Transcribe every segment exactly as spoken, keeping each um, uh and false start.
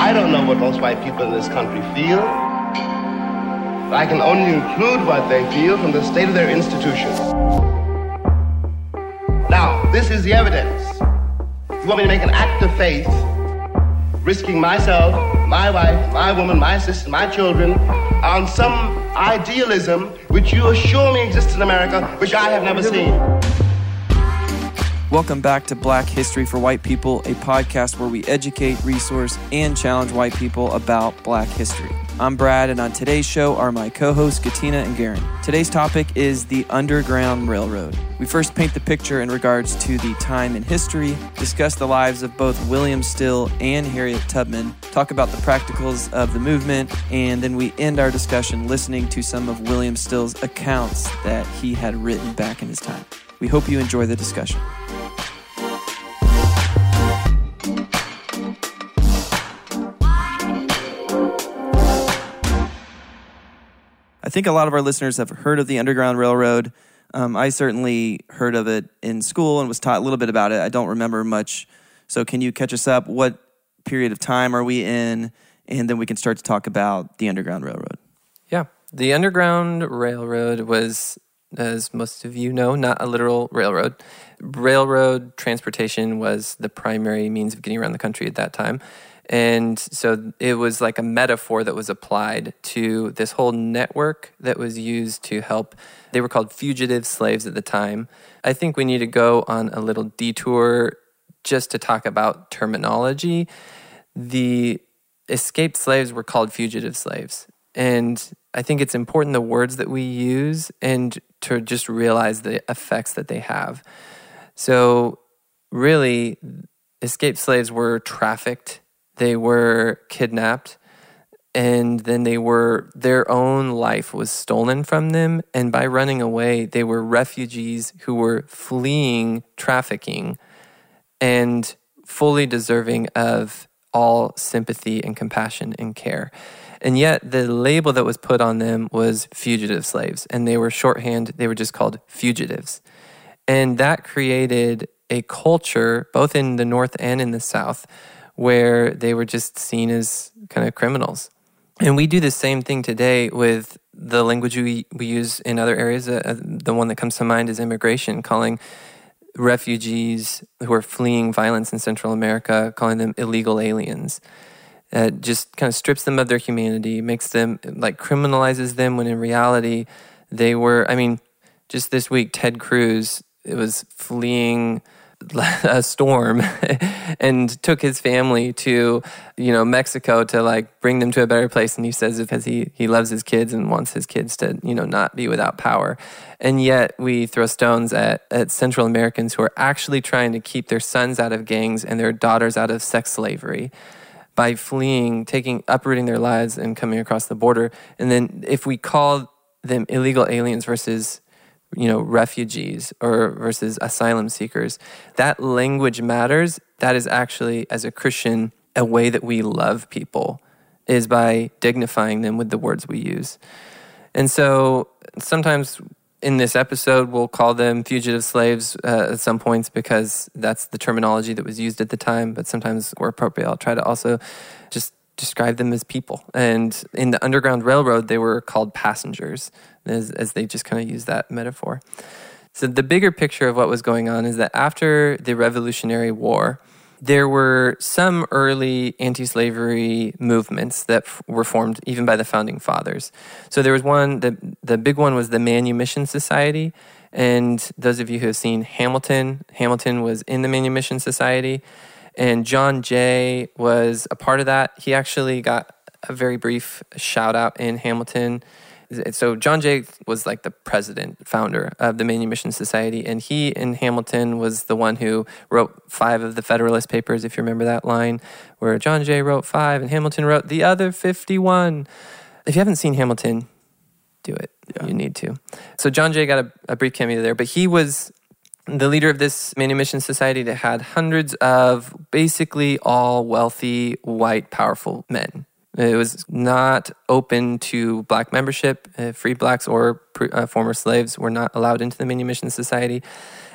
I don't know what most white people in this country feel. I can only include what they feel from the state of their institutions. Now, this is the evidence. You want me to make an act of faith, risking myself, my wife, my woman, my sister, my children, on some idealism which you assure me exists in America, which I have never seen. Welcome back to Black History for White People, a podcast where we educate, resource, and challenge white people about Black history. I'm Brad, and on today's show are my co-hosts, Katina and Garen. Today's topic is the Underground Railroad. We first paint the picture in regards to the time in history, discuss the lives of both William Still and Harriet Tubman, talk about the practicals of the movement, and then we end our discussion listening to some of William Still's accounts that he had written back in his time. We hope you enjoy the discussion. I think a lot of our listeners have heard of the Underground Railroad. Um, I certainly heard of it in school and was taught a little bit about it. I don't remember much. So can you catch us up? What period of time are we in? And then we can start to talk about the Underground Railroad. Yeah. The Underground Railroad was, as most of you know, not a literal railroad. Railroad transportation was the primary means of getting around the country at that time. And so it was like a metaphor that was applied to this whole network that was used to help. They were called fugitive slaves at the time. I think we need to go on a little detour just to talk about terminology. The escaped slaves were called fugitive slaves. And I think it's important the words that we use and to just realize the effects that they have. So really, escaped slaves were trafficked. They were kidnapped, and then they were, their own life was stolen from them, and by running away, they were refugees who were fleeing trafficking and fully deserving of all sympathy and compassion and care. And yet, the label that was put on them was fugitive slaves, and they were shorthand, they were just called fugitives. And that created a culture, both in the North and in the South, where they were just seen as kind of criminals. And we do the same thing today with the language we, we use in other areas. Uh, the one that comes to mind is immigration, calling refugees who are fleeing violence in Central America, calling them illegal aliens. Uh, just kind of strips them of their humanity, makes them, like criminalizes them when in reality they were, I mean, just this week, Ted Cruz, it was fleeing a storm and took his family to, you know, Mexico to like bring them to a better place. And he says because he, he loves his kids and wants his kids to, you know, not be without power. And yet we throw stones at, at Central Americans who are actually trying to keep their sons out of gangs and their daughters out of sex slavery by fleeing, taking, uprooting their lives and coming across the border. And then if we call them illegal aliens versus you know, refugees or versus asylum seekers, that language matters. That is actually, as a Christian, a way that we love people is by dignifying them with the words we use. And so sometimes in this episode, we'll call them fugitive slaves uh, at some points because that's the terminology that was used at the time, but sometimes where appropriate, I'll try to also just describe them as people. And in the Underground Railroad, they were called passengers, as, as they just kind of use that metaphor. So the bigger picture of what was going on is that after the Revolutionary War, there were some early anti-slavery movements that f- were formed even by the Founding Fathers. So there was one, the, the big one was the Manumission Society. And those of you who have seen Hamilton, Hamilton was in the Manumission Society. And John Jay was a part of that. He actually got a very brief shout out in Hamilton. So John Jay was like the president, founder of the Manumission Society. And he in Hamilton was the one who wrote five of the Federalist Papers, if you remember that line, where John Jay wrote five and Hamilton wrote the other fifty-one. If you haven't seen Hamilton, do it. Yeah. You need to. So John Jay got a, a brief cameo there, but he was the leader of this Manumission Society that had hundreds of basically all wealthy, white, powerful men. It was not open to black membership. Uh, free blacks or pre, uh, former slaves were not allowed into the Manumission Society.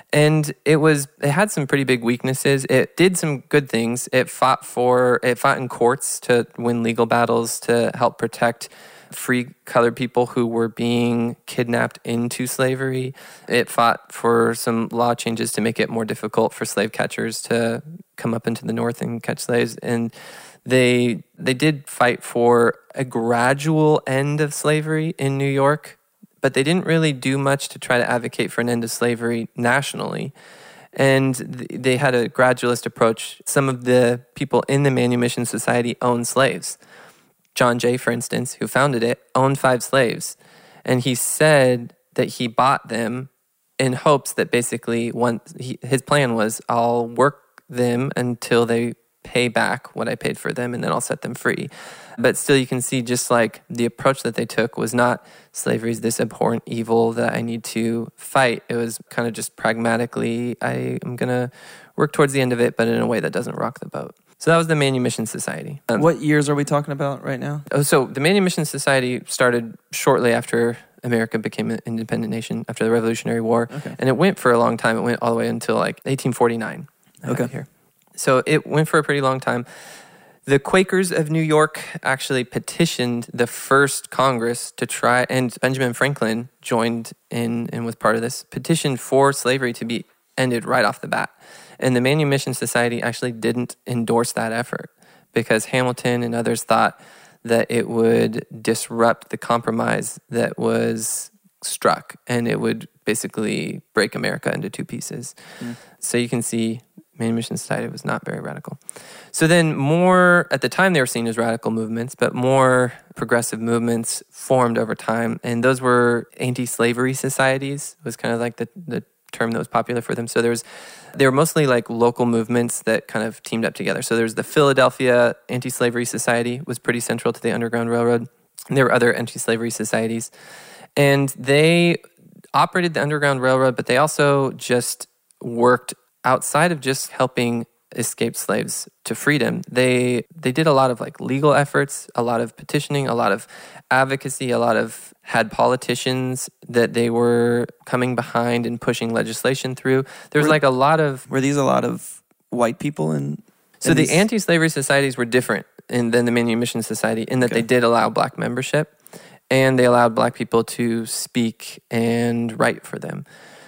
And it was it had some pretty big weaknesses. It did some good things. It fought for it fought in courts to win legal battles to help protect free colored people who were being kidnapped into slavery. It fought for some law changes to make it more difficult for slave catchers to come up into the North and catch slaves. And they they did fight for a gradual end of slavery in New York, but they didn't really do much to try to advocate for an end of slavery nationally. And th- they had a gradualist approach. Some of the people in the Manumission Society owned slaves. John Jay, for instance, who founded it, owned five slaves. And he said that he bought them in hopes that basically one, he, his plan was, I'll work them until they pay back what I paid for them, and then I'll set them free. But still, you can see just like the approach that they took was not slavery is this abhorrent evil that I need to fight. It was kind of just pragmatically, I am going to work towards the end of it, but in a way that doesn't rock the boat. So that was the Manumission Society. Um, what years are we talking about right now? Oh, so the Manumission Society started shortly after America became an independent nation, after the Revolutionary War. Okay. And it went for a long time. It went all the way until like eighteen forty-nine. Okay. Here. So it went for a pretty long time. The Quakers of New York actually petitioned the first Congress to try, and Benjamin Franklin joined in and was part of this, petitioned for slavery to be ended right off the bat. And the Manumission Society actually didn't endorse that effort because Hamilton and others thought that it would disrupt the compromise that was struck and it would basically break America into two pieces. Mm. So you can see Manumission Society was not very radical. So then more, at the time they were seen as radical movements, but more progressive movements formed over time. And those were anti-slavery societies, was kind of like the, the term that was popular for them. So there was, they were mostly like local movements that kind of teamed up together. So there's the Philadelphia Anti-Slavery Society was pretty central to the Underground Railroad. And there were other anti-slavery societies. And they operated the Underground Railroad, but they also just worked outside of just helping escaped slaves to freedom. They they did a lot of like legal efforts, a lot of petitioning, a lot of advocacy, a lot of had politicians that they were coming behind and pushing legislation through. There was were, like a lot of... Were these a lot of white people? In, in so the these? anti-slavery societies were different in, than the Manumission Society in that okay. they did allow black membership and they allowed black people to speak and write for them.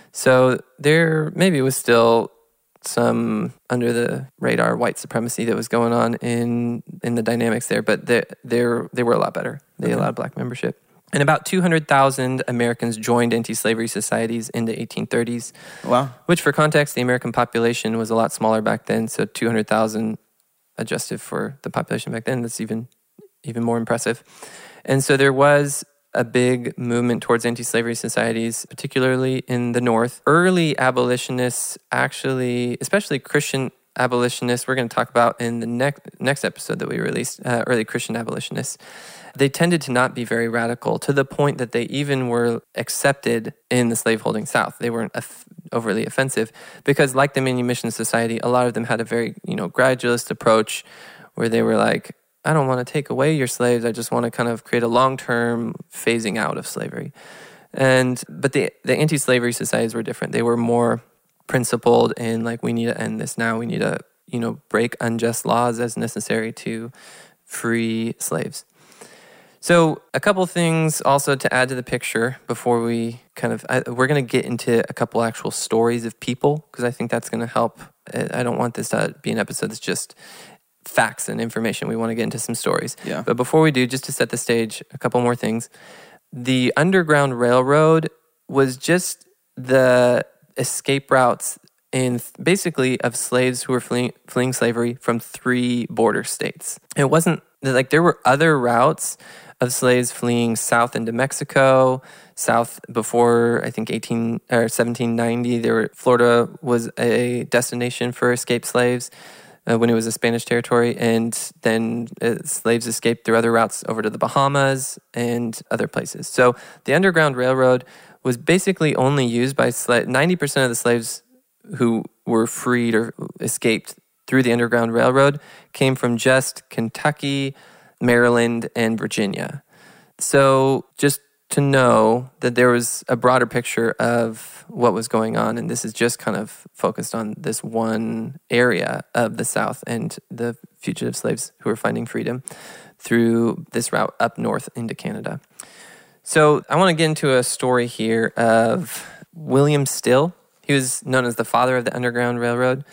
So there maybe was still some under the radar white supremacy that was going on in in the dynamics there, but they they they were a lot better. They okay. allowed black membership. And about two hundred thousand Americans joined anti-slavery societies in the eighteen thirties. Wow. Which, for context, the American population was a lot smaller back then, so two hundred thousand adjusted for the population back then, that's even even more impressive. And so there was a big movement towards anti-slavery societies, particularly in the North. Early abolitionists actually, especially Christian abolitionists, we're going to talk about in the next next episode that we released, uh, early Christian abolitionists, they tended to not be very radical to the point that they even were accepted in the slaveholding South. They weren't off- overly offensive because, like the Manumission Society, a lot of them had a very, you know, gradualist approach where they were like, I don't want to take away your slaves. I just want to kind of create a long-term phasing out of slavery. And but the the anti-slavery societies were different. They were more principled in like, we need to end this now. We need to, you know, break unjust laws as necessary to free slaves. So a couple things also to add to the picture before we kind of, I, we're going to get into a couple actual stories of people because I think that's going to help. I don't want this to be an episode that's just facts and information. We want to get into some stories. Yeah. But before we do, just to set the stage, a couple more things. The Underground Railroad was just the escape routes in basically of slaves who were fleeing, fleeing slavery from three border states. It wasn't like there were other routes of slaves fleeing south into Mexico, south before I think eighteen or seventeen ninety. There were, Florida was a destination for escaped slaves. Uh, when it was a Spanish territory, and then uh, slaves escaped through other routes over to the Bahamas and other places. So the Underground Railroad was basically only used by sla- ninety percent of the slaves who were freed or escaped through the Underground Railroad came from just Kentucky, Maryland, and Virginia. So just to know that there was a broader picture of what was going on, and this is just kind of focused on this one area of the South and the fugitive slaves who were finding freedom through this route up north into Canada. So I want to get into a story here of William Still. He was known as the father of the Underground Railroad.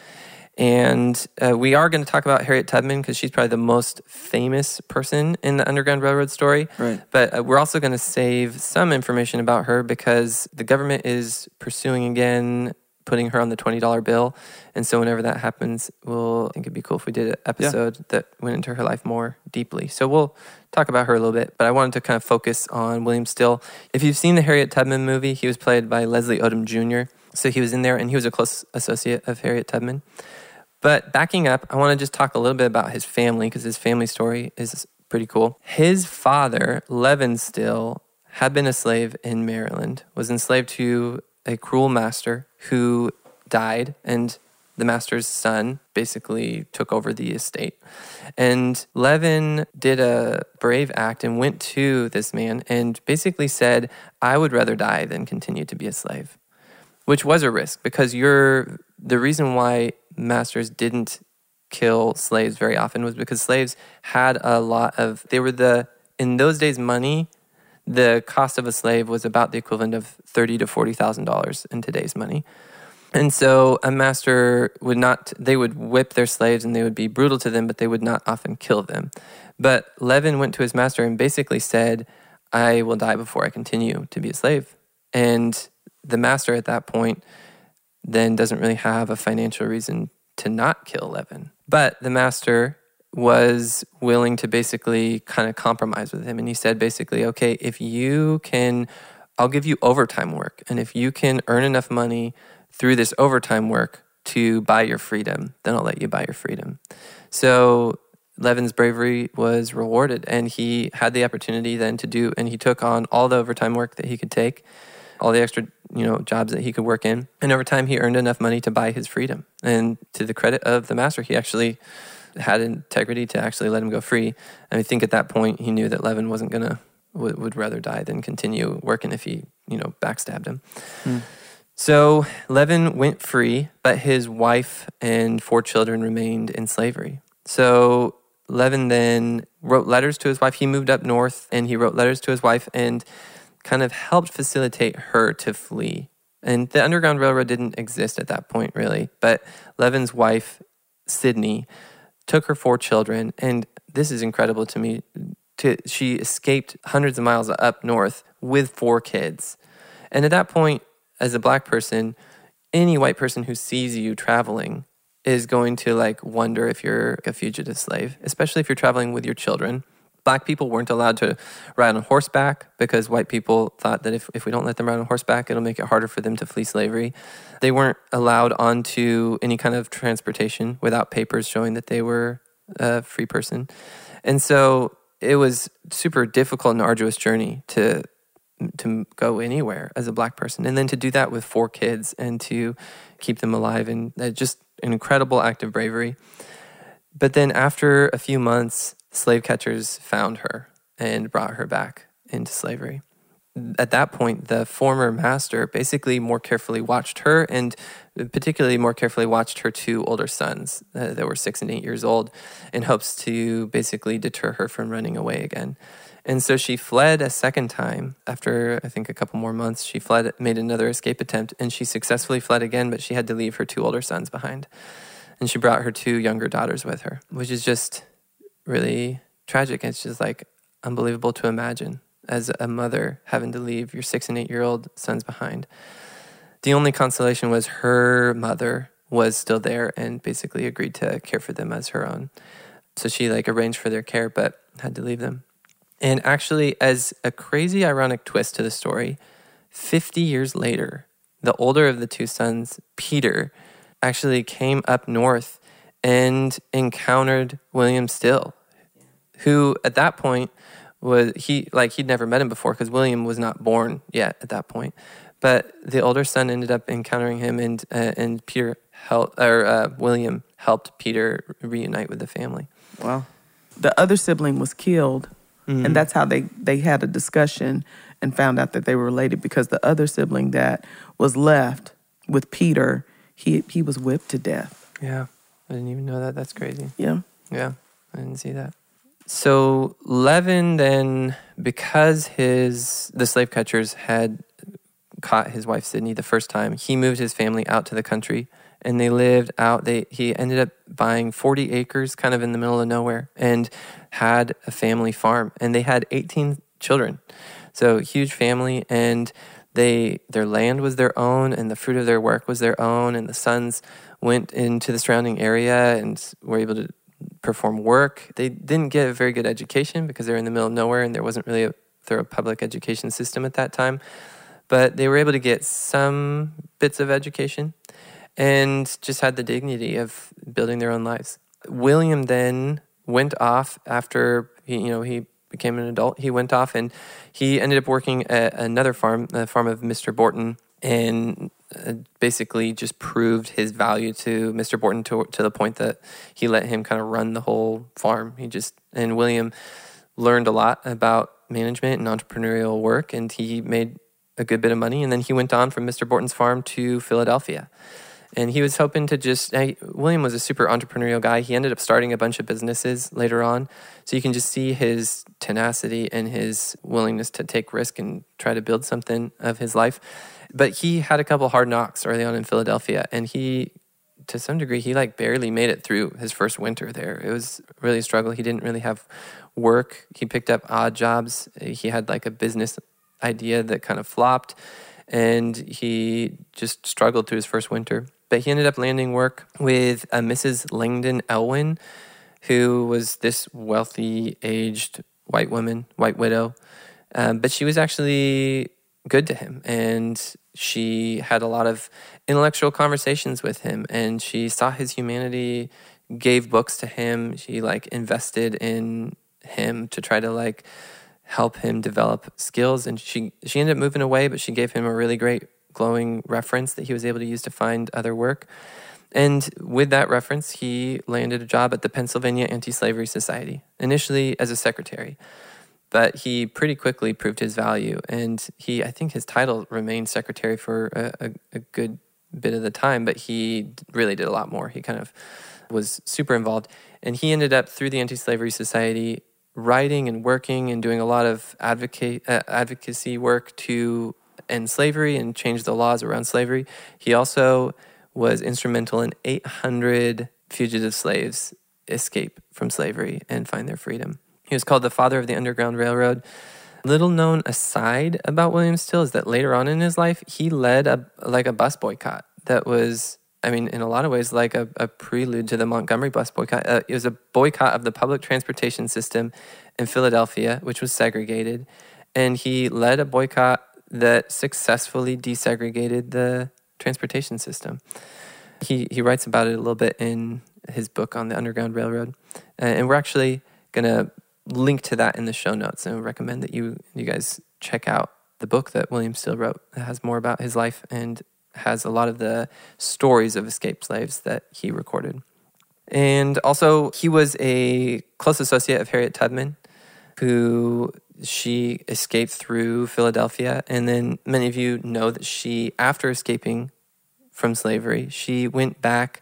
And uh, we are going to talk about Harriet Tubman because she's probably the most famous person in the Underground Railroad story. Right. But uh, we're also going to save some information about her because the government is pursuing again, putting her on the twenty dollar bill. And so whenever that happens, we'll I think it'd be cool if we did an episode yeah. that went into her life more deeply. So we'll talk about her a little bit. But I wanted to kind of focus on William Still. If you've seen the Harriet Tubman movie, he was played by Leslie Odom Junior So he was in there, and he was a close associate of Harriet Tubman. But backing up, I want to just talk a little bit about his family because his family story is pretty cool. His father, Levin Still, had been a slave in Maryland, was enslaved to a cruel master who died, and the master's son basically took over the estate. And Levin did a brave act and went to this man and basically said, I would rather die than continue to be a slave, which was a risk because you're the reason why masters didn't kill slaves very often was because slaves had a lot of, they were the, in those days, money, the cost of a slave was about the equivalent of thirty thousand to forty thousand dollars in today's money. And so a master would not, they would whip their slaves and they would be brutal to them, but they would not often kill them. But Levin went to his master and basically said, I will die before I continue to be a slave. And the master at that point then doesn't really have a financial reason to not kill Levin. But the master was willing to basically kind of compromise with him. And he said basically, okay, if you can, I'll give you overtime work. And if you can earn enough money through this overtime work to buy your freedom, then I'll let you buy your freedom. So Levin's bravery was rewarded, and he had the opportunity then to do, and he took on all the overtime work that he could take, all the extra, you know, jobs that he could work in. And over time, he earned enough money to buy his freedom. And to the credit of the master, he actually had integrity to actually let him go free. And I think at that point, he knew that Levin wasn't going to, would, would rather die than continue working if he, you know, backstabbed him. Hmm. So Levin went free, but his wife and four children remained in slavery. So Levin then wrote letters to his wife. He moved up north, and he wrote letters to his wife, and kind of helped facilitate her to flee. And the Underground Railroad didn't exist at that point, really. But Levin's wife, Sydney, took her four children, and this is incredible to me. To, she escaped hundreds of miles up north with four kids. And at that point, as a black person, any white person who sees you traveling is going to like wonder if you're a fugitive slave, especially if you're traveling with your children. Black people weren't allowed to ride on horseback because white people thought that if, if we don't let them ride on horseback, it'll make it harder for them to flee slavery. They weren't allowed onto any kind of transportation without papers showing that they were a free person. And so it was super difficult and arduous journey to to go anywhere as a black person. And then to do that with four kids and to keep them alive, and just an incredible act of bravery. But then after a few months, slave catchers found her and brought her back into slavery. At that point, the former master basically more carefully watched her, and particularly more carefully watched her two older sons uh, that were six and eight years old, in hopes to basically deter her from running away again. And so she fled a second time. After, I think, a couple more months, she fled, made another escape attempt, and she successfully fled again, but she had to leave her two older sons behind. And she brought her two younger daughters with her, which is just really tragic. It's just like unbelievable to imagine as a mother having to leave your six and eight-year-old sons behind. The only consolation was her mother was still there and basically agreed to care for them as her own. So she like arranged for their care, but had to leave them. And actually, as a crazy, ironic twist to the story, fifty years later, the older of the two sons, Peter, actually came up north and encountered William Still, who at that point was, he like he'd never met him before because William was not born yet at that point. But the older son ended up encountering him, and uh, and Peter helped, or uh, William helped Peter reunite with the family. Wow. The other sibling was killed Mm-hmm. And that's how they, they had a discussion and found out that they were related, because the other sibling that was left with Peter, he he was whipped to death. Yeah, I didn't even know that. That's crazy. Yeah. Yeah, I didn't see that. So Levin then, because his the slave catchers had caught his wife Sydney the first time, he moved his family out to the country, and they lived out. They he ended up buying forty acres, kind of in the middle of nowhere, and had a family farm, and they had eighteen children. So huge family, and they their land was their own, and the fruit of their work was their own, and the sons went into the surrounding area and were able to perform work. They didn't get a very good education because they were in the middle of nowhere, and there wasn't really a thorough public education system at that time. But they were able to get some bits of education and just had the dignity of building their own lives. William then went off after he, you know, he became an adult. He went off and he ended up working at another farm, the farm of Mister Borton, and uh, basically just proved his value to Mister Borton to, to the point that he let him kind of run the whole farm. He just, and William learned a lot about management and entrepreneurial work, and he made a good bit of money. And then he went on from Mister Borton's farm to Philadelphia. And he was hoping to just, uh, William was a super entrepreneurial guy. He ended up starting a bunch of businesses later on. So you can just see his tenacity and his willingness to take risk and try to build something of his life. But he had a couple hard knocks early on in Philadelphia. And he, to some degree, he like barely made it through his first winter there. It was really a struggle. He didn't really have work. He picked up odd jobs. He had like a business idea that kind of flopped. And he just struggled through his first winter. But he ended up landing work with a Missus Langdon Elwyn, who was this wealthy, aged white woman, white widow. Um, but she was actually good to him, and she had a lot of intellectual conversations with him, and she saw his humanity, gave books to him. She like invested in him to try to like help him develop skills, and she she ended up moving away, but she gave him a really great glowing reference that he was able to use to find other work. And with that reference, he landed a job at the Pennsylvania Anti-Slavery Society, initially as a secretary. But he pretty quickly proved his value, and he, I think his title remained secretary for a, a, a good bit of the time, but he really did a lot more. He kind of was super involved. And he ended up, through the Anti-Slavery Society, writing and working and doing a lot of advocate, uh, advocacy work to end slavery and change the laws around slavery. He also was instrumental in eight hundred fugitive slaves escape from slavery and find their freedom. He was called the father of the Underground Railroad. Little known aside about William Still is that later on in his life, he led a like a bus boycott that was, I mean, in a lot of ways, like a, a prelude to the Montgomery bus boycott. Uh, it was a boycott of the public transportation system in Philadelphia, which was segregated. And he led a boycott that successfully desegregated the transportation system. He he writes about it a little bit in his book on the Underground Railroad. Uh, and we're actually going to link to that in the show notes, and recommend that you you guys check out the book that William Still wrote. It has more about his life and has a lot of the stories of escaped slaves that he recorded. And also, he was a close associate of Harriet Tubman, who she escaped through Philadelphia. And then many of you know that she, after escaping from slavery, she went back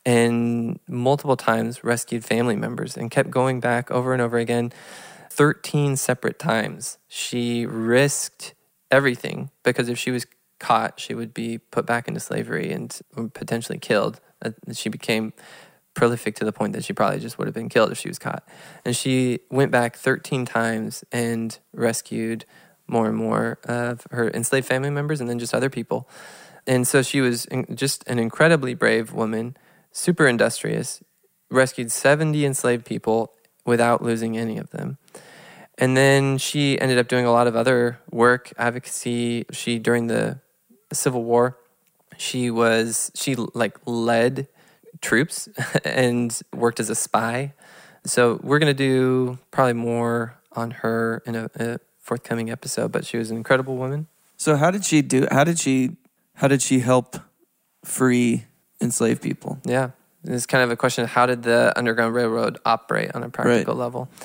and multiple times rescued family members and kept going back over and over again. thirteen separate times. She risked everything, because if she was caught, she would be put back into slavery and potentially killed. She became prolific to the point that she probably just would have been killed if she was caught. And she went back thirteen times and rescued more and more of her enslaved family members and then just other people. And so she was just an incredibly brave woman, super industrious, rescued seventy enslaved people without losing any of them. And then she ended up doing a lot of other work, advocacy. She, during the Civil War, she was, she like led troops and worked as a spy. So we're going to do probably more on her in a, a forthcoming episode, but she was an incredible woman. So how did she do, how did she, how did she help free enslaved people? Yeah. It's kind of a question of how did the Underground Railroad operate on a practical right. level.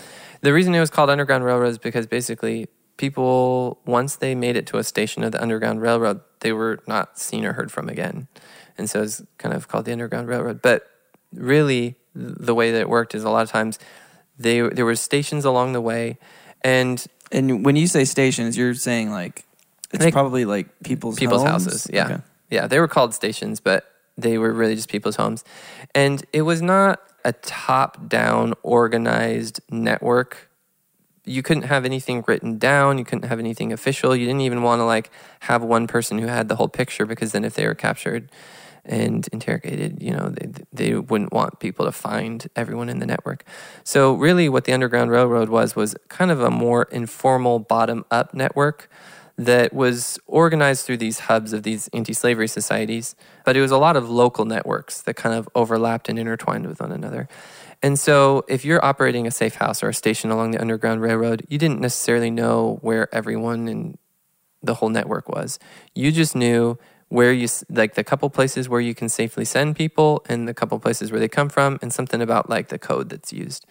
The reason it was called Underground Railroad is because basically people, once they made it to a station of the Underground Railroad, they were not seen or heard from again. And so it's kind of called the Underground Railroad. But really, the way that it worked is a lot of times they there were stations along the way. And and when you say stations, you're saying like, it's like, probably like people's People's homes? houses, yeah. Okay. Yeah, they were called stations, but they were really just people's homes. And it was not a top-down organized network. You couldn't have anything written down. You couldn't have anything official. You didn't even want to like have one person who had the whole picture, because then if they were captured and interrogated, you know, they they wouldn't want people to find everyone in the network. So really what the Underground Railroad was was kind of a more informal bottom-up network that was organized through these hubs of these anti-slavery societies, but it was a lot of local networks that kind of overlapped and intertwined with one another. And so if you're operating a safe house or a station along the Underground Railroad, you didn't necessarily know where everyone in the whole network was. You just knew where you, like the couple places where you can safely send people and the couple places where they come from, and something about like the code that's used.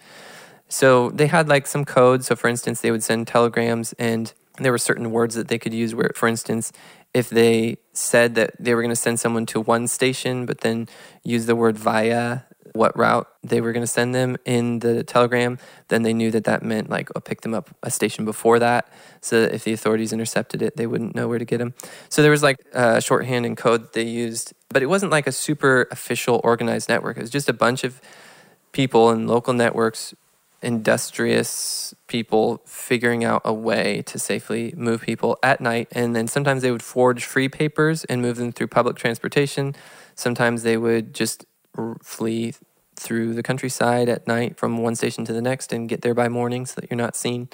So they had like some code. So for instance, they would send telegrams, and there were certain words that they could use where, for instance, if they said that they were going to send someone to one station, but then use the word via what route they were going to send them in the telegram, then they knew that that meant like, oh, pick them up a station before that, so that if the authorities intercepted it, they wouldn't know where to get them. So there was like a shorthand and code that they used, but it wasn't like a super official organized network. It was just a bunch of people in local networks, industrious people figuring out a way to safely move people at night. And then sometimes they would forge free papers and move them through public transportation. Sometimes they would just r- flee through the countryside at night from one station to the next and get there by morning so that you're not seen.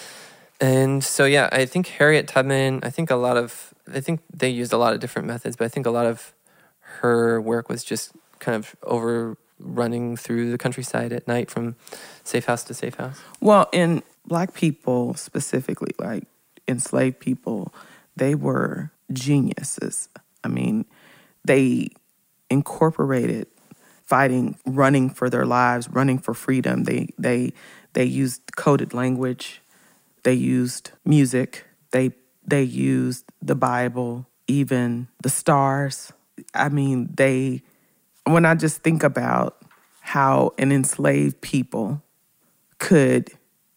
And so, yeah, I think Harriet Tubman, I think a lot of, I think they used a lot of different methods, but I think a lot of her work was just kind of over running through the countryside at night from safe house to safe house. Well, in Black people specifically, like enslaved people, they were geniuses. I mean, they incorporated fighting, running for their lives, running for freedom. They they they used coded language. They used music. They they used the Bible, even the stars. I mean, they. When I just think about how an enslaved people could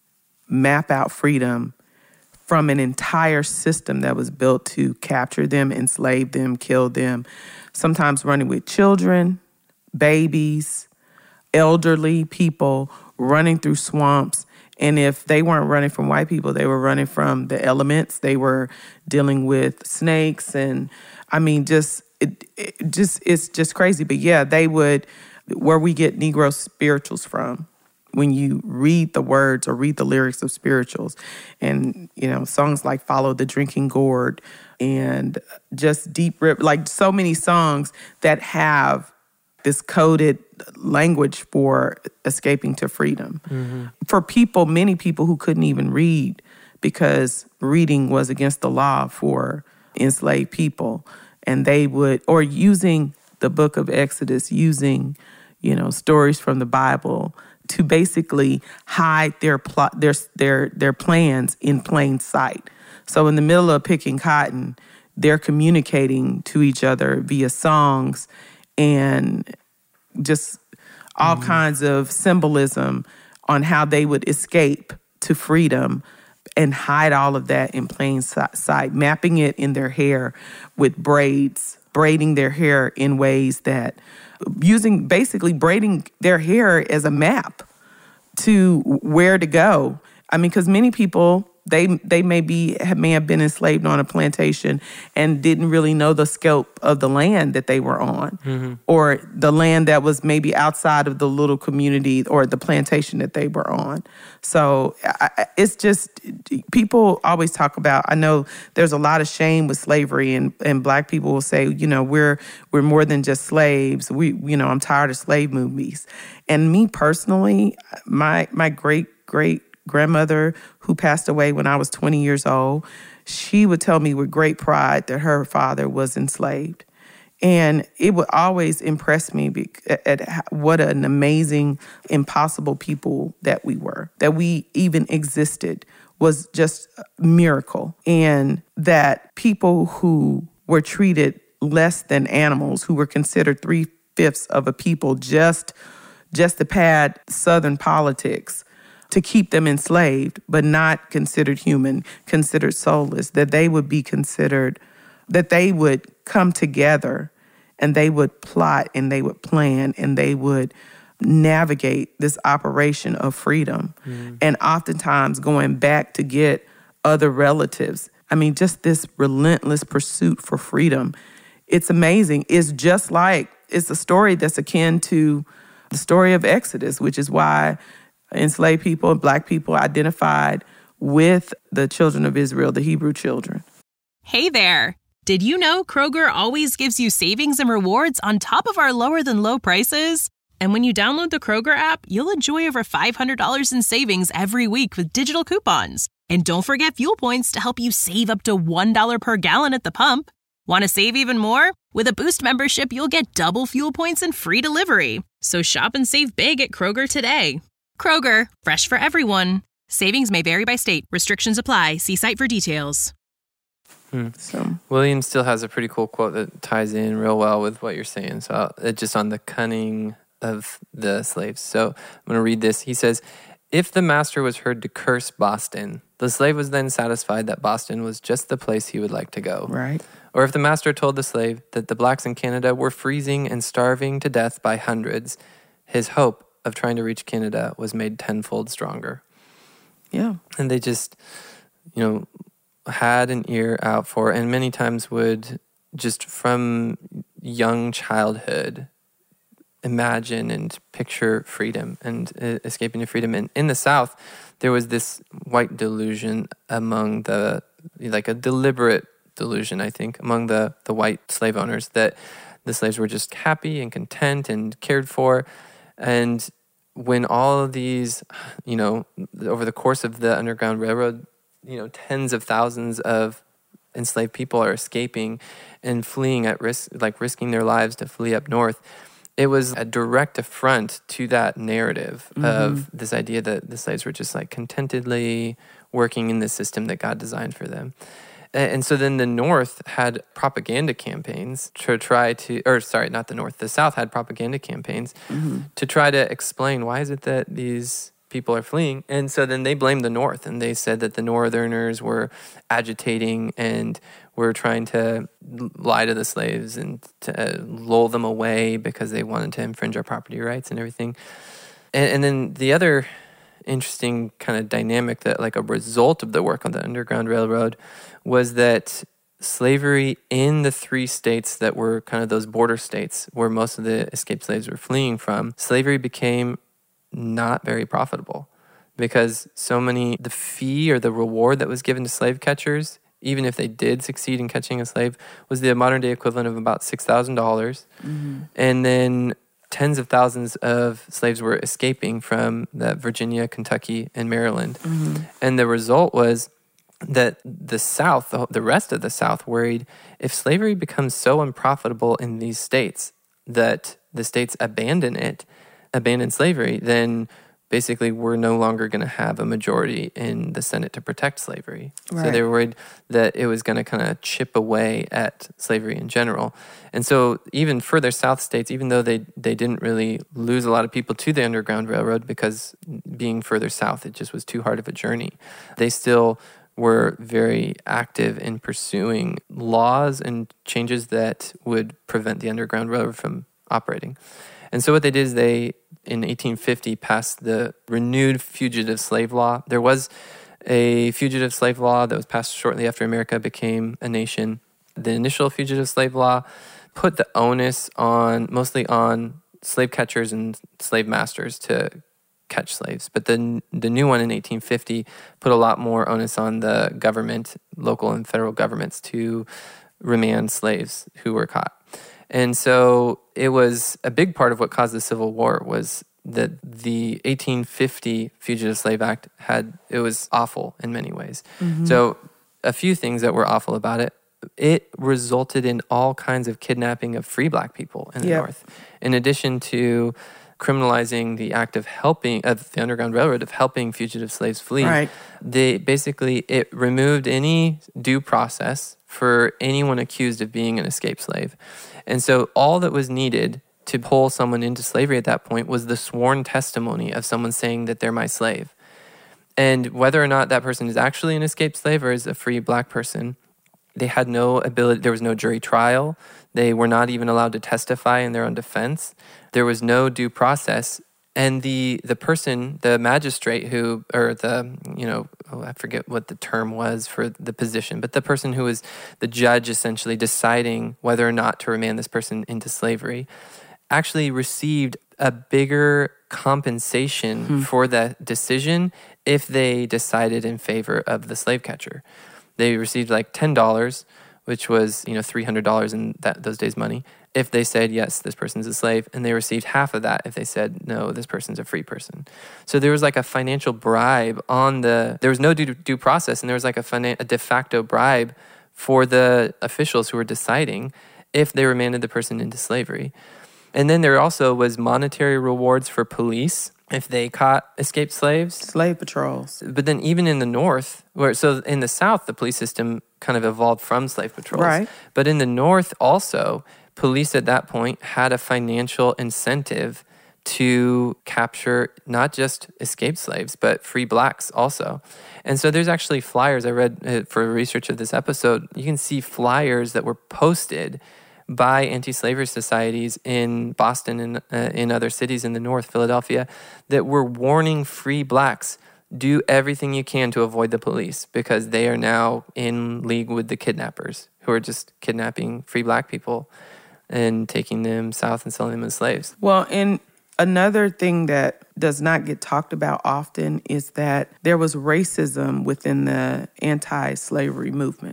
map out freedom from an entire system that was built to capture them, enslave them, kill them, sometimes running with children, babies, elderly people, running through swamps. And if they weren't running from white people, they were running from the elements. They were dealing with snakes and, I mean, just... It, it just it's just crazy. But yeah, they would, where we get Negro spirituals from, when you read the words or read the lyrics of spirituals, and, you know, songs like Follow the Drinking Gourd and just Deep Rip, like so many songs that have this coded language for escaping to freedom. Mm-hmm. For people, many people who couldn't even read because reading was against the law for enslaved people. And they would, or using the book of Exodus, using, you know, stories from the Bible to basically hide their plot, their their their plans in plain sight. So in the middle of picking cotton, they're communicating to each other via songs and just all mm-hmm. kinds of symbolism on how they would escape to freedom and hide all of that in plain sight, mapping it in their hair with braids, braiding their hair in ways that, using basically braiding their hair as a map to where to go. I mean, because many people, they they may be may have been enslaved on a plantation and didn't really know the scope of the land that they were on, mm-hmm. or the land that was maybe outside of the little community or the plantation that they were on. So I, it's just, people always talk about, I know there's a lot of shame with slavery, and, and Black people will say, you know, we're we're more than just slaves. We, you know, I'm tired of slave movies. And me personally, my my great great grandmother, who passed away when I was twenty years old, she would tell me with great pride that her father was enslaved. And it would always impress me at, at what an amazing, impossible people that we were, that we even existed was just a miracle. And that people who were treated less than animals, who were considered three-fifths of a people just, just to pad Southern politics, to keep them enslaved, but not considered human, considered soulless, that they would be considered, that they would come together and they would plot and they would plan and they would navigate this operation of freedom. Mm. And oftentimes going back to get other relatives. I mean, just this relentless pursuit for freedom. It's amazing. It's just like, it's a story that's akin to the story of Exodus, which is why enslaved people and Black people identified with the children of Israel, the Hebrew children. Hey there. Did you know Kroger always gives you savings and rewards on top of our lower than low prices? And when you download the Kroger app, you'll enjoy over five hundred dollars in savings every week with digital coupons. And don't forget fuel points to help you save up to one dollar per gallon at the pump. Want to save even more? With a Boost membership, you'll get double fuel points and free delivery. So shop and save big at Kroger today. Kroger, fresh for everyone. Savings may vary by state. Restrictions apply. See site for details. Hmm. So William still has a pretty cool quote that ties in real well with what you're saying. So uh, just on the cunning of the slaves. So I'm going to read this. He says, if the master was heard to curse Boston, the slave was then satisfied that Boston was just the place he would like to go. Right. Or if the master told the slave that the blacks in Canada were freezing and starving to death by hundreds, his hope of trying to reach Canada was made tenfold stronger. Yeah. And they just, you know, had an ear out for, and many times would just from young childhood imagine and picture freedom and uh, escaping to freedom. And in the South, there was this white delusion among the, like a deliberate delusion, I think, among the, the white slave owners that the slaves were just happy and content and cared for. And when all of these, you know, over the course of the Underground Railroad, you know, tens of thousands of enslaved people are escaping and fleeing at risk, like risking their lives to flee up north. It was a direct affront to that narrative mm-hmm. of this idea that the slaves were just like contentedly working in the system that God designed for them. And so then the North had propaganda campaigns to try to, or sorry, not the North, the South had propaganda campaigns mm-hmm. to try to explain why is it that these people are fleeing. And so then they blamed the North, and they said that the Northerners were agitating and were trying to lie to the slaves and to lull them away because they wanted to infringe our property rights and everything. And, and then the other interesting kind of dynamic that, like a result of the work on the Underground Railroad, was that slavery in the three states that were kind of those border states where most of the escaped slaves were fleeing from, slavery became not very profitable because so many, the fee or the reward that was given to slave catchers, even if they did succeed in catching a slave, was the modern day equivalent of about six thousand dollars. Mm-hmm. And then tens of thousands of slaves were escaping from that Virginia, Kentucky, and Maryland. Mm-hmm. And the result was that the South, the rest of the South, worried if slavery becomes so unprofitable in these states that the states abandon it, abandon slavery, then basically we're no longer going to have a majority in the Senate to protect slavery. Right. So they were worried that it was going to kind of chip away at slavery in general. And so even further south states, even though they, they didn't really lose a lot of people to the Underground Railroad because being further south, it just was too hard of a journey, they still were very active in pursuing laws and changes that would prevent the Underground Railroad from operating. And so what they did is they, in eighteen fifty, passed the renewed fugitive slave law. There was a fugitive slave law that was passed shortly after America became a nation. The initial fugitive slave law put the onus on, mostly on slave catchers and slave masters to catch slaves. But the, the new one in eighteen fifty put a lot more onus on the government, local and federal governments, to remand slaves who were caught. And so it was a big part of what caused the Civil War was that the eighteen fifty Fugitive Slave Act had, it was awful in many ways. Mm-hmm. So a few things that were awful about it. it resulted in all kinds of kidnapping of free black people in the Yep. North. In addition to criminalizing the act of helping, of the Underground Railroad, of helping fugitive slaves flee, Right. they basically, it removed any due process for anyone accused of being an escaped slave. And so all that was needed to pull someone into slavery at that point was the sworn testimony of someone saying that they're my slave. And whether or not that person is actually an escaped slave or is a free black person, they had no ability, there was no jury trial. They were not even allowed to testify in their own defense. There was no due process. And the the person, the magistrate who, or the, you know, oh, I forget what the term was for the position, but the person who was the judge essentially deciding whether or not to remand this person into slavery, actually received a bigger compensation hmm. for that decision if they decided in favor of the slave catcher. They received like ten dollars, which was, you know, three hundred dollars in that those days' money, if they said, yes, this person's a slave. And they received half of that if they said, no, this person's a free person. So there was like a financial bribe on the, there was no due, due process, and there was like a, finan- a de facto bribe for the officials who were deciding if they remanded the person into slavery. And then there also was monetary rewards for police if they caught escaped slaves. Slave patrols. But then even in the North, where so in the South, the police system kind of evolved from slave patrols. Right. But in the North also, police at that point had a financial incentive to capture not just escaped slaves, but free blacks also. And so there's actually flyers I read uh, for research of this episode. You can see flyers that were posted by anti-slavery societies in Boston and uh, in other cities in the North, Philadelphia, that were warning free blacks, do everything you can to avoid the police because they are now in league with the kidnappers who are just kidnapping free black people and taking them south and selling them as slaves. Well, and another thing that does not get talked about often is that there was racism within the anti-slavery movement.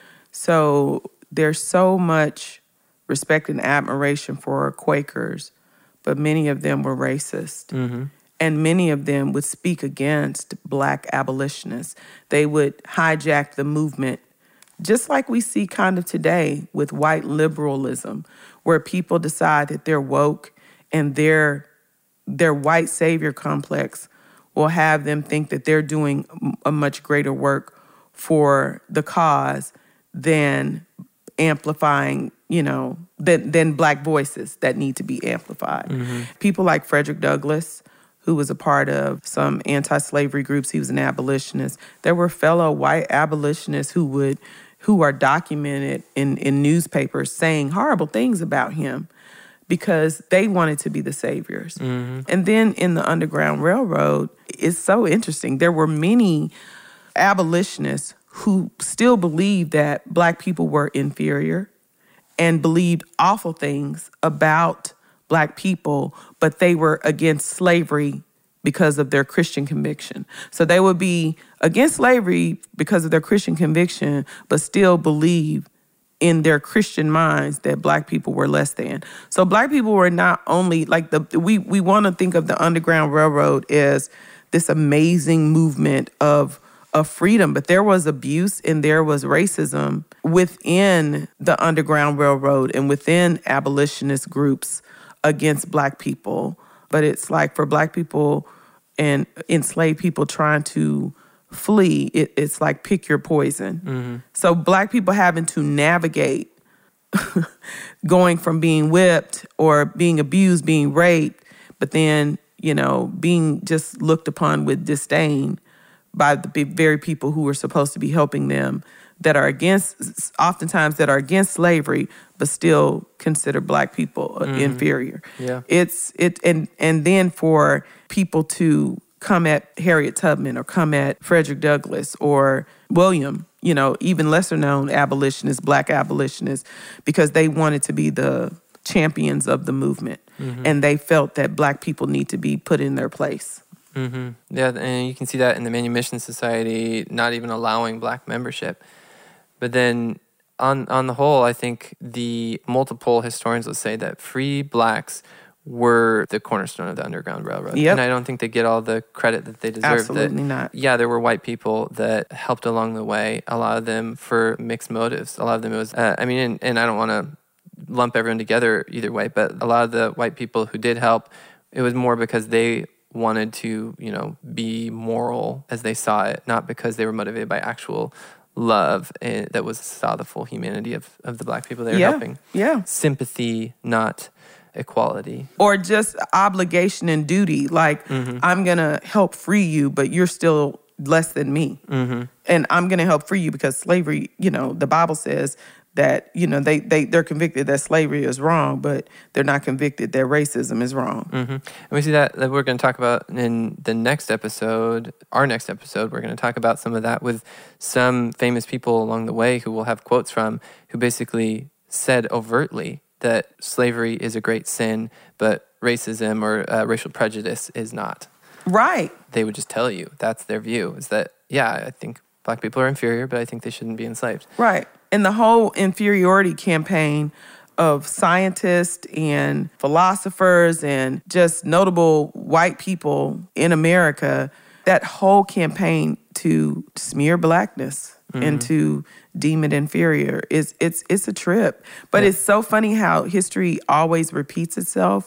So there's so much respect and admiration for Quakers, but many of them were racist. Mm-hmm. And many of them would speak against black abolitionists. They would hijack the movement, just like we see kind of today with white liberalism, where people decide that they're woke and their their white savior complex will have them think that they're doing a much greater work for the cause than amplifying, you know, than, than black voices that need to be amplified. Mm-hmm. People like Frederick Douglass, who was a part of some anti-slavery groups, he was an abolitionist. There were fellow white abolitionists who would, who are documented in, in newspapers saying horrible things about him because they wanted to be the saviors. Mm-hmm. And then in the Underground Railroad, it's so interesting. There were many abolitionists who still believed that black people were inferior and believed awful things about black people, but they were against slavery because of their Christian conviction. So they would be against slavery because of their Christian conviction, but still believe in their Christian minds that black people were less than. So black people were not only like the, we, we want to think of the Underground Railroad as this amazing movement of of freedom, but there was abuse and there was racism within the Underground Railroad and within abolitionist groups against black people. But it's like for black people and enslaved people trying to flee, it, it's like pick your poison. Mm-hmm. So black people having to navigate going from being whipped or being abused, being raped, but then, you know, being just looked upon with disdain by the very people who are supposed to be helping them, that are against, oftentimes that are against slavery, but still consider black people mm-hmm. inferior. Yeah, it's it, and and then for people to come at Harriet Tubman or come at Frederick Douglass or William, you know, even lesser known abolitionists, black abolitionists, because they wanted to be the champions of the movement, mm-hmm. and they felt that black people need to be put in their place. Mm-hmm. Yeah, and you can see that in the Manumission Society not even allowing black membership. But then on on the whole, I think the multiple historians will say that free blacks were the cornerstone of the Underground Railroad. Yep. And I don't think they get all the credit that they deserve. Absolutely that, not. Yeah, there were white people that helped along the way, a lot of them for mixed motives. A lot of them it was, uh, I mean, and, and I don't want to lump everyone together either way, but a lot of the white people who did help, it was more because they wanted to, you know, be moral as they saw it, not because they were motivated by actual love and that was saw the full humanity of, of the black people they were Yeah, helping. yeah. Sympathy, not equality. Or just obligation and duty. Like, Mm-hmm. I'm going to help free you, but you're still less than me. Mm-hmm. And I'm going to help free you because slavery, you know, the Bible says that, you know, they, they, they're convicted that slavery is wrong, but they're not convicted that racism is wrong. Mm-hmm. And we see that, that we're going to talk about in the next episode, our next episode, we're going to talk about some of that with some famous people along the way who we'll have quotes from who basically said overtly that slavery is a great sin, but racism or uh, racial prejudice is not. Right. They would just tell you that's their view, is that, yeah, I think black people are inferior, but I think they shouldn't be enslaved. Right. And the whole inferiority campaign of scientists and philosophers and just notable white people in America, that whole campaign to smear blackness mm-hmm. and to deem it inferior, is it's it's a trip. But yeah. It's so funny how history always repeats itself.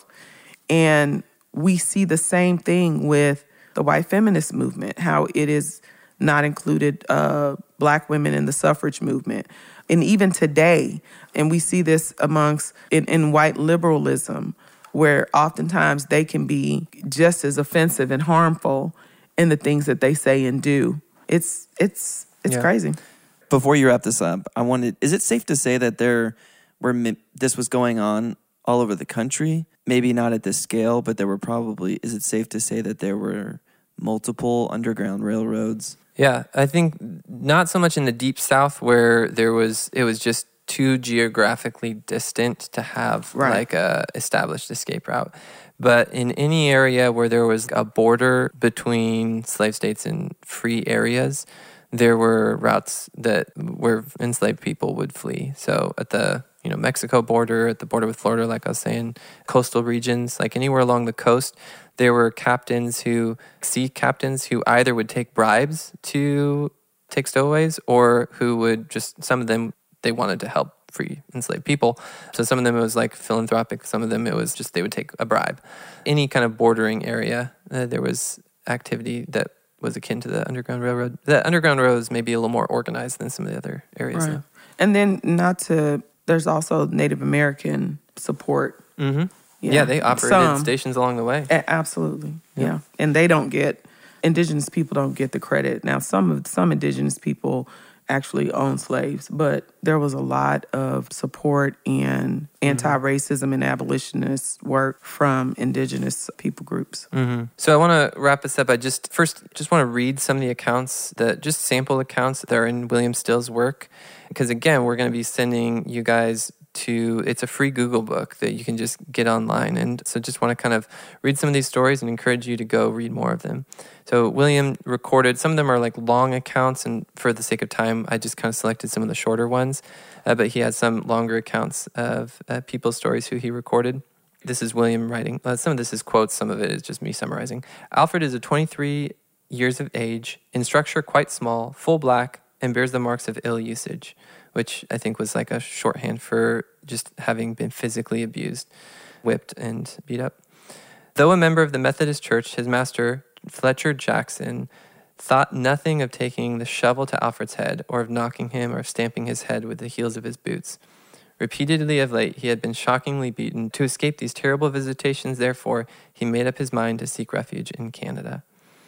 And we see the same thing with the white feminist movement, how it is not included uh, black women in the suffrage movement. And even today, and we see this amongst in, in white liberalism, where oftentimes they can be just as offensive and harmful in the things that they say and do. It's it's it's yeah. crazy. Before you wrap this up, I wanted, is it safe to say that there were this was going on all over the country? Maybe not at this scale, but there were probably, is it safe to say that there were multiple underground railroads? Yeah, I think not so much in the deep south where there was, it was just too geographically distant to have right. like a established escape route. But in any area where there was a border between slave states and free areas, there were routes that where enslaved people would flee. So at the you know Mexico border, at the border with Florida, like I was saying, coastal regions, like anywhere along the coast, there were captains who, sea captains who either would take bribes to take stowaways or who would just, some of them, they wanted to help free enslaved people. So some of them it was like philanthropic, some of them it was just they would take a bribe. Any kind of bordering area, uh, there was activity that was akin to the Underground Railroad. The Underground Railroad is maybe a little more organized than some of the other areas. Right. Though. And then not to, there's also Native American support. Mm-hmm. Yeah, yeah, they operated Some. stations along the way. A- absolutely, yeah. yeah. And they don't get, indigenous people don't get the credit. Now, some of some indigenous people actually own slaves, but there was a lot of support and anti-racism and abolitionist work from indigenous people groups. Mm-hmm. So I want to wrap this up. I just first just want to read some of the accounts, that just sample accounts that are in William Still's work, because again, we're going to be sending you guys to, it's a free Google book that you can just get online. And so just want to kind of read some of these stories and encourage you to go read more of them. So William recorded, some of them are like long accounts, and for the sake of time, I just kind of selected some of the shorter ones. Uh, but he has some longer accounts of uh, people's stories who he recorded. This is William writing. Uh, some of this is quotes, some of it is just me summarizing. Alfred is a twenty-three years of age, in structure quite small, full black, and bears the marks of ill usage, which I think was like a shorthand for just having been physically abused, whipped, and beat up. Though a member of the Methodist Church, his master, Fletcher Jackson, thought nothing of taking the shovel to Alfred's head, or of knocking him, or of stamping his head with the heels of his boots. Repeatedly of late, he had been shockingly beaten. To escape these terrible visitations, therefore, he made up his mind to seek refuge in Canada.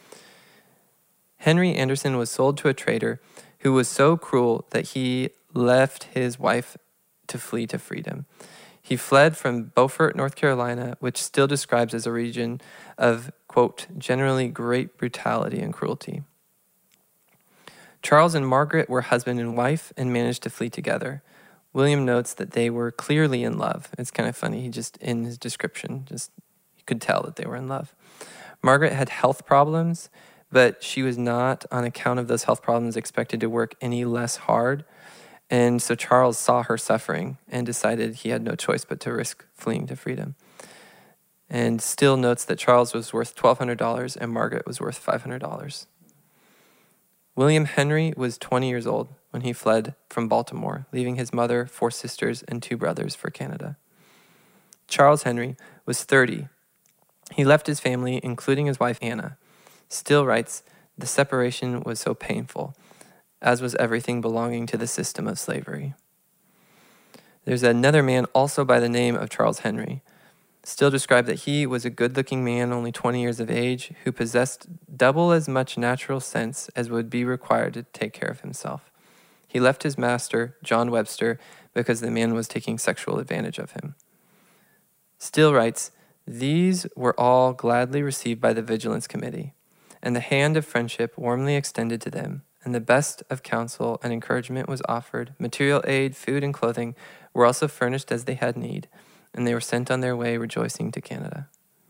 Henry Anderson was sold to a trader who was so cruel that he left his wife to flee to freedom. He fled from Beaufort, North Carolina, which still describes as a region of, quote, generally great brutality and cruelty. Charles and Margaret were husband and wife and managed to flee together. William notes that they were clearly in love. It's kind of funny. He just, in his description, just you could tell that they were in love. Margaret had health problems, but she was not, on account of those health problems, expected to work any less hard. And so Charles saw her suffering and decided he had no choice but to risk fleeing to freedom. and Still notes that Charles was worth twelve hundred dollars and Margaret was worth five hundred dollars. William Henry was twenty years old when he fled from Baltimore, leaving his mother, four sisters, and two brothers for Canada. Charles Henry was thirty. He left his family, including his wife Anna. Still writes, the separation was so painful, as was everything belonging to the system of slavery. There's another man also by the name of Charles Henry. Still described that he was a good-looking man, only twenty years of age, who possessed double as much natural sense as would be required to take care of himself. He left his master, John Webster, because the man was taking sexual advantage of him. Still writes, these were all gladly received by the Vigilance Committee, and the hand of friendship warmly extended to them, and the best of counsel and encouragement was offered. Material aid, food, and clothing were also furnished as they had need, and they were sent on their way rejoicing to Canada.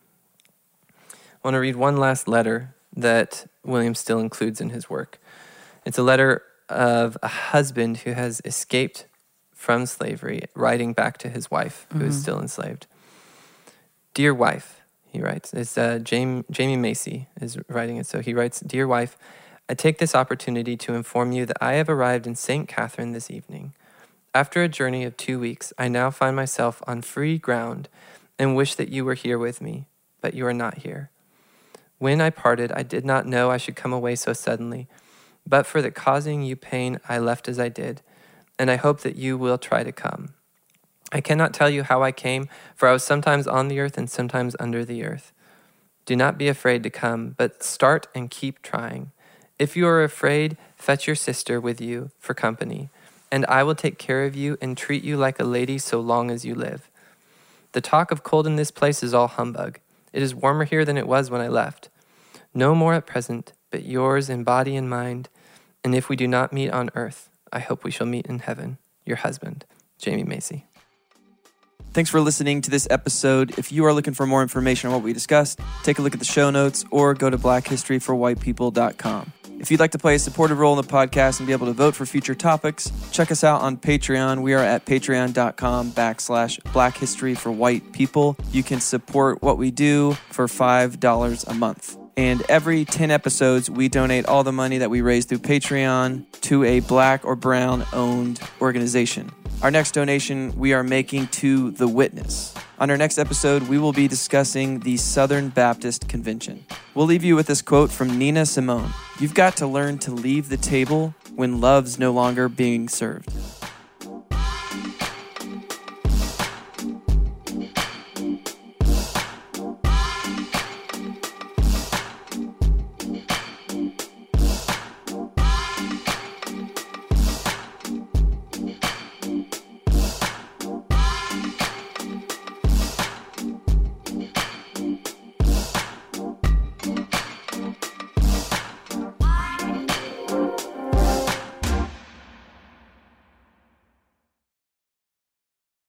I want to read one last letter that William Still includes in his work. It's a letter of a husband who has escaped from slavery, writing back to his wife, who mm-hmm. is still enslaved. Dear wife, he writes, it's uh, Jamie, Jamie Macy is writing it. So he writes, Dear wife, I take this opportunity to inform you that I have arrived in Saint Catherine this evening. After a journey of two weeks, I now find myself on free ground and wish that you were here with me, but you are not here. When I parted, I did not know I should come away so suddenly, but for the causing you pain, I left as I did, and I hope that you will try to come. I cannot tell you how I came, for I was sometimes on the earth and sometimes under the earth. Do not be afraid to come, but start and keep trying. If you are afraid, fetch your sister with you for company, and I will take care of you and treat you like a lady so long as you live. The talk of cold in this place is all humbug. It is warmer here than it was when I left. No more at present, but yours in body and mind, and if we do not meet on earth, I hope we shall meet in heaven. Your husband, Jamie Macy. Thanks for listening to this episode. If you are looking for more information on what we discussed, take a look at the show notes or go to black history for white people dot com. If you'd like to play a supportive role in the podcast and be able to vote for future topics, check us out on Patreon. We are at patreon.com backslash Black History for White People. You can support what we do for five dollars a month. And every ten episodes, we donate all the money that we raise through Patreon to a Black or Brown-owned organization. Our next donation we are making to The Witness. On our next episode, we will be discussing the Southern Baptist Convention. We'll leave you with this quote from Nina Simone. You've got to learn to leave the table when love's no longer being served.